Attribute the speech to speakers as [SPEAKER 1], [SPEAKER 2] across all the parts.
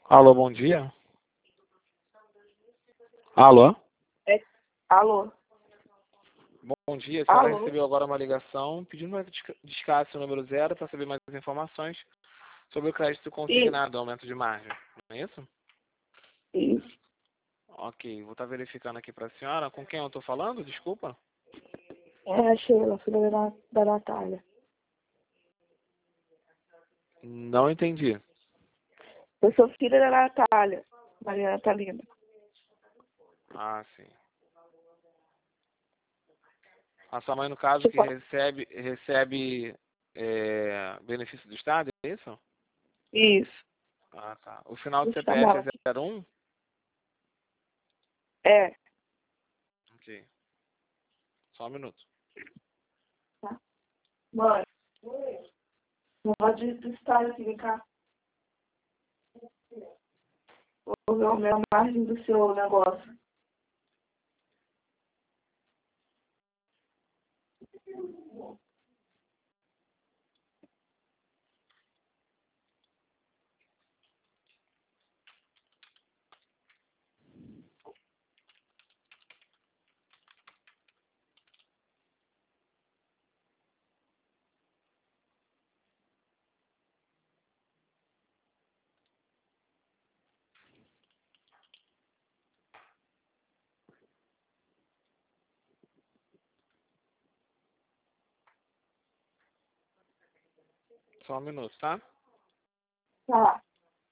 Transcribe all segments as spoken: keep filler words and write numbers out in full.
[SPEAKER 1] Alô, bom dia. Alô?
[SPEAKER 2] É, alô?
[SPEAKER 1] Bom dia, a senhora
[SPEAKER 2] Alô?
[SPEAKER 1] recebeu agora uma ligação pedindo para discar seu número zero para saber mais informações sobre o crédito consignado, aumento de margem. Não é isso?
[SPEAKER 2] Isso.
[SPEAKER 1] Ok, vou estar verificando aqui para a senhora. Com quem eu estou falando? Desculpa.
[SPEAKER 2] É a Sheila, filha da, da Natália.
[SPEAKER 1] Não entendi.
[SPEAKER 2] Eu sou filha da Natália, Maria Natalina.
[SPEAKER 1] Ah, sim. A sua mãe, no caso,
[SPEAKER 2] Você
[SPEAKER 1] que
[SPEAKER 2] pode...
[SPEAKER 1] recebe, recebe é, benefício do Estado, é isso?
[SPEAKER 2] Isso.
[SPEAKER 1] Ah, tá. O final do
[SPEAKER 2] Deixa eu
[SPEAKER 1] C P F
[SPEAKER 2] chamar
[SPEAKER 1] é
[SPEAKER 2] aqui.
[SPEAKER 1] zero um?
[SPEAKER 2] É.
[SPEAKER 1] Ok. Só um minuto.
[SPEAKER 2] Tá. Mãe, pode estar aqui, vem cá. Vou ver a minha margem do seu negócio.
[SPEAKER 1] Só um minuto, tá?
[SPEAKER 2] Tá.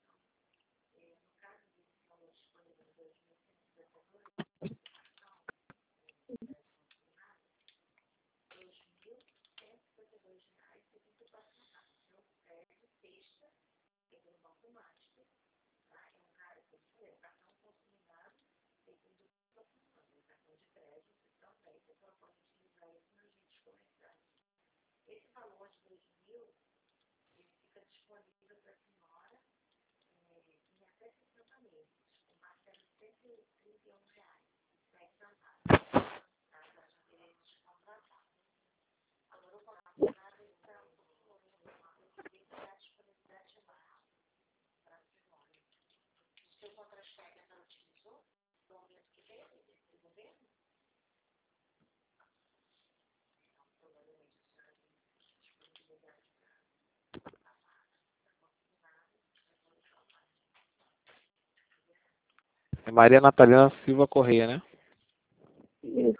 [SPEAKER 1] É Maria Natalina Silva Correia, né?
[SPEAKER 2] Isso.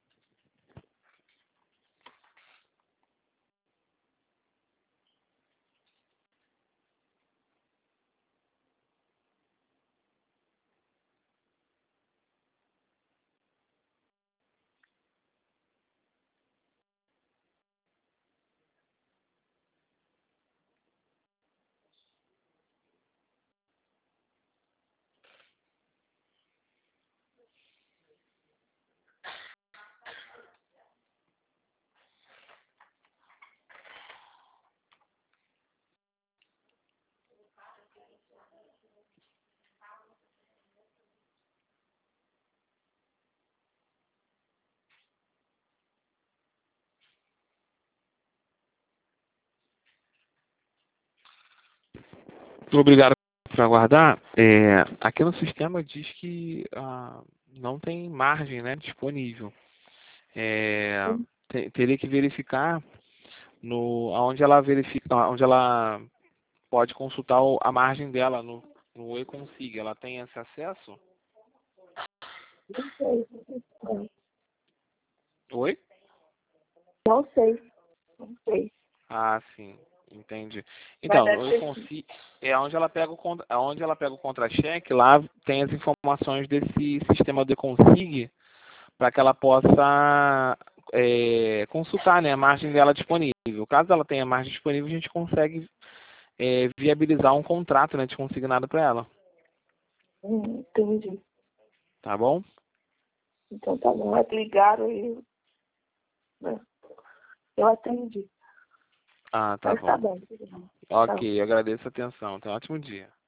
[SPEAKER 1] Obrigado por aguardar. É, aqui no sistema diz que ah, não tem margem, né, disponível. É, te- teria que verificar no, onde ela verifica, onde ela pode consultar o- a margem dela no, no eConsig. Ela tem esse acesso?
[SPEAKER 2] Não sei. Não
[SPEAKER 1] Oi?
[SPEAKER 2] não sei. Não sei.
[SPEAKER 1] Ah, sim, entendi.
[SPEAKER 2] Mas
[SPEAKER 1] Então,
[SPEAKER 2] deve
[SPEAKER 1] no
[SPEAKER 2] ser sim.
[SPEAKER 1] eConsig é onde ela pega o contra- é onde ela pega o contra-cheque, lá tem as informações desse sistema do eConsig para que ela possa é, consultar, né, a margem dela disponível. Caso ela tenha margem disponível, a gente consegue é, viabilizar um contrato, né, de consignado para ela.
[SPEAKER 2] Hum, entendi.
[SPEAKER 1] Tá bom?
[SPEAKER 2] Então tá bom. É que ligaram e né, eu atendi.
[SPEAKER 1] Ah, tá
[SPEAKER 2] Mas tá
[SPEAKER 1] bom.
[SPEAKER 2] bom. Tudo bem. Tá.
[SPEAKER 1] Ok, agradeço a atenção. Tenha um ótimo dia.